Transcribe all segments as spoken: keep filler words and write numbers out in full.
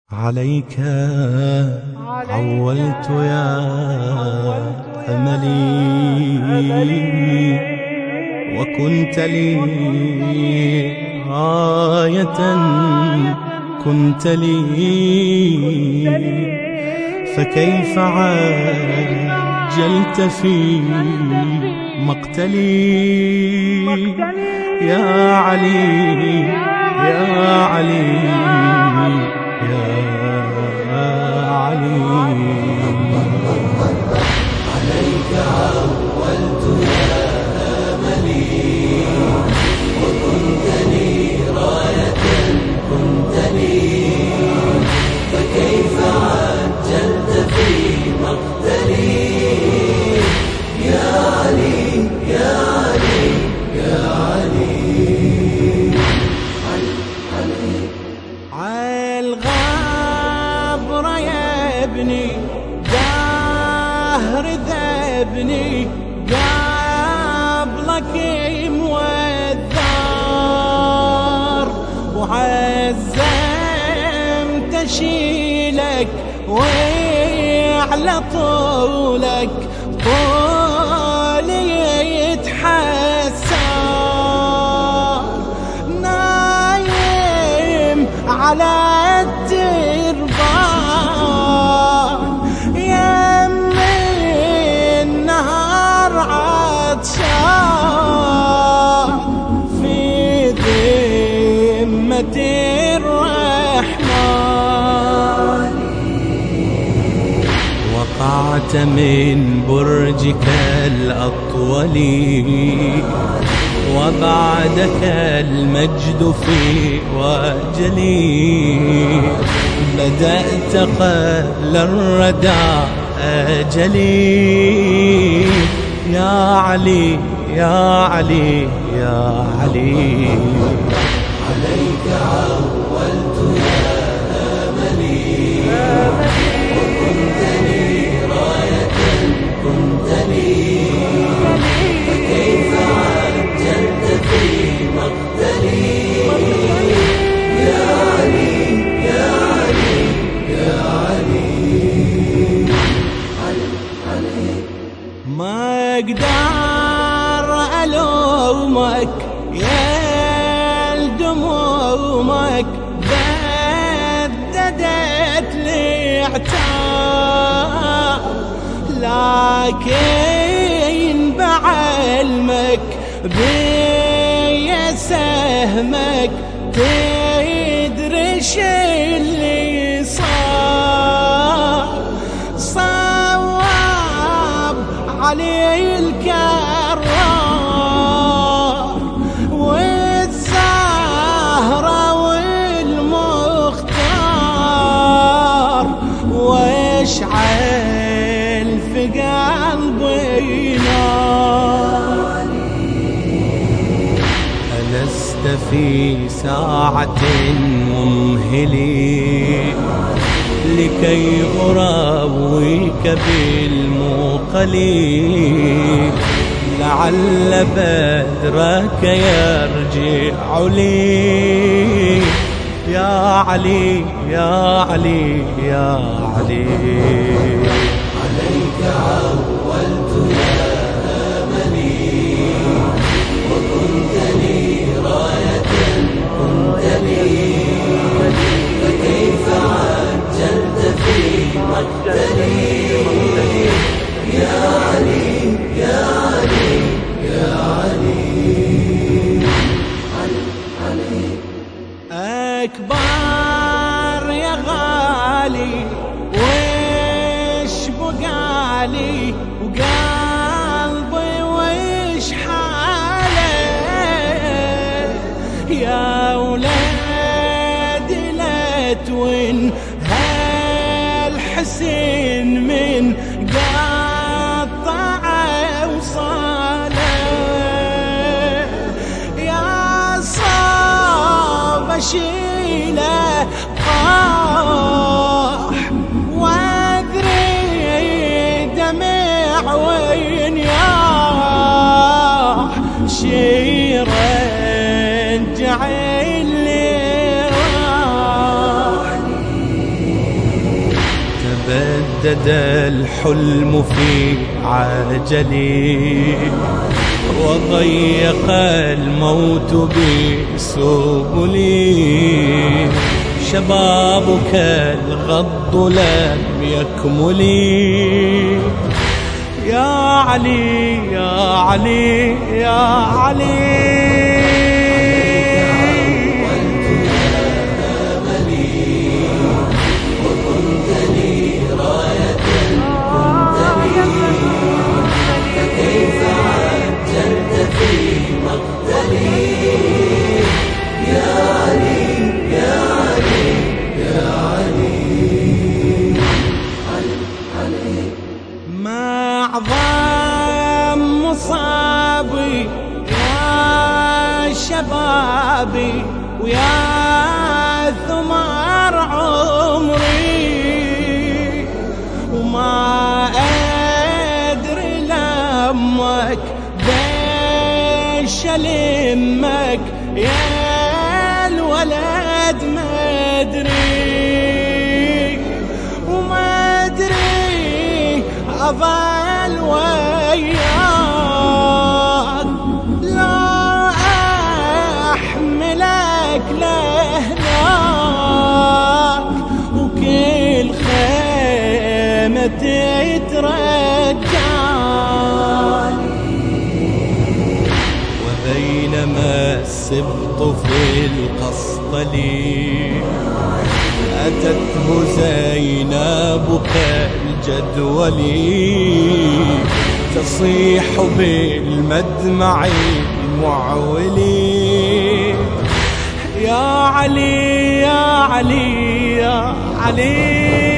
عليك عولت يا أملي، وكنت لي غاية كنت لي، فكيف عجلت في مقتلي يا علي يا علي يا علي. عليك عولت يا أملي، وكنت لي راية كنت لي، فكيف عجلت في مقتلي يا علي يا علي يا علي. عالغابر يا ابني دهر ذبني، قبلك موذار وعزمت اشيلك وعلى طولك طولي يتحسر، نايم على التربان يم النهار عطشان، في ذمة الرحمن وقعت من برجك الأطول، وبعدك المجد في وجلي، بدأت قبل الردى أجلي يا علي يا علي يا علي. عليك عولت يا أملي، وكنت لي راية كنت لي، فكيف عجلت في مقتلي يا علي يا علي يا علي. ما اقدر الومك يا دمومك، بددت لي عتاب، لكن بعلمك بي سهمك تدري شو اللي صار، صواب علي الكرار والزهرة والمختار، واشعل في قلبي نار. ألست في ساعة ممهلي لكي أراويك بالمقلي، لعل بدرك يرجع لي يا علي يا علي يا علي. عليك عولت يا أملي، وكنت لي راية كنت لي، فكيف عجلت في مقتلي يا علي يا علي يا علي. أكبر يا غالي وش بقالي، وقلبي وش حاله يا ولادي، لا توين هالحسين من قطع وصاله، يا صاب اشيله طاح وادري دمع وين ياح، شي رجع اللي راح تردد الحلم في عجلي، وضيق الموت بسبلي، شبابك الغض لم يكمل. يا علي يا علي يا علي، أعظم مصابي يا شبابي ويا ثمار عمري، وما أدري لمك بيش ألمك يا الولد، ما أدري وما أدري أظل وياك، لا أحملك لهناك، وكل خيمة تترجع. وبينما السبط في القسطلي، أتته زينب كالجدولي، تصيح بالمدمع المعولي. يا علي يا علي يا علي،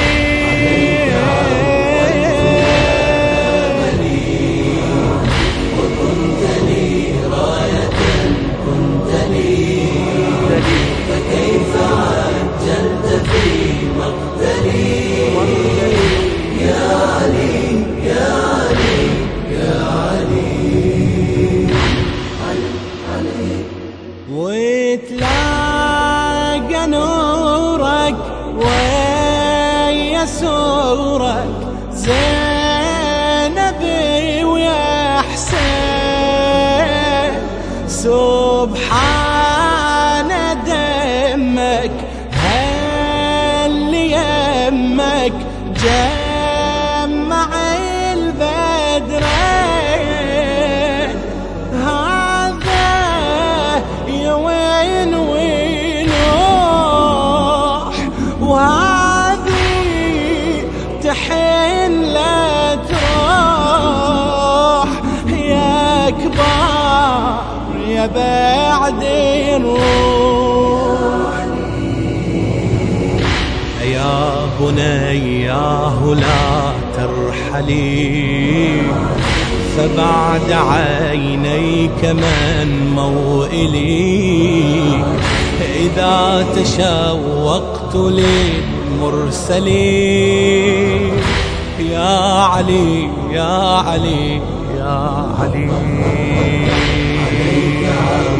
وتلاقى نورك ويا سورك زينبي ويا حسين، سبحان دمك هل يمك جمع البدرين، هذا يوين وينوح وهذه تحن لا تروح، يا كبار يا بعد نروح. يا بنياه لا ترحلي، فبعد عينيك من موئلي، إذا تشوقت للمرسلين. يا علي يا علي يا علي.